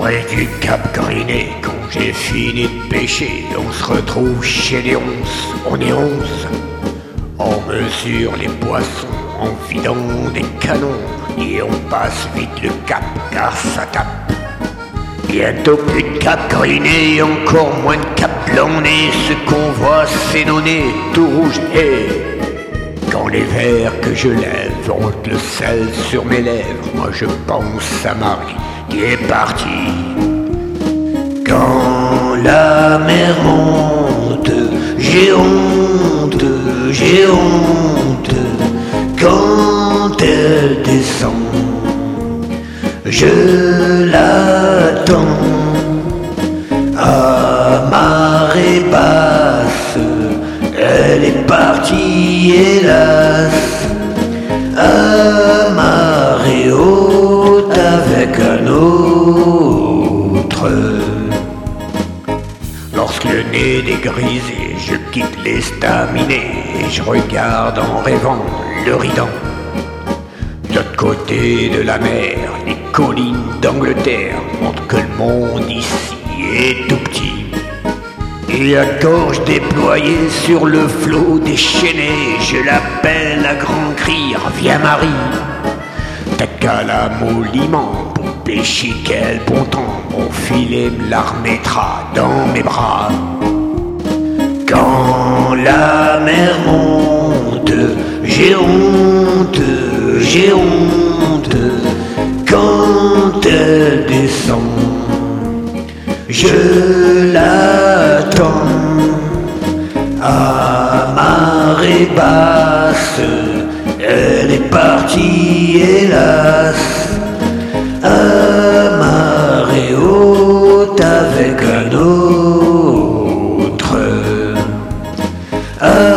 Près du Cap Griné, quand j'ai fini de pêcher, on se retrouve chez les ronces, on est 11. On mesure les poissons en vidant des canons et on passe vite le cap car ça tape. Bientôt plus de Cap Griné, encore moins de Cap Blanc, et ce qu'on voit c'est nos nez tout rouge. Et quand les verres que je lève ont le sel sur mes lèvres, moi je pense à Marie qui est partie. Quand la mer monte, j'ai honte, j'ai honte. Quand elle descend, je l'attends. À marée basse, elle est partie hélas. À marée haute avec un autre. Lorsque le nez dégrisé, je quitte l'estaminet et je regarde en rêvant le Ridan. De l'autre côté de la mer, les collines d'Angleterre montrent que le monde ici est tout petit. Et à gorge déployée sur le flot déchaîné, je l'appelle à grands cris, reviens Marie. T'as qu'à la molliment pour pêcher, quel bon temps, mon filet me la remettra dans mes bras. Quand la mer monte, j'ai honte, j'ai honte. Quand elle descend, je l'attends. À marée basse, elle est partie hélas. À marée haute avec un autre.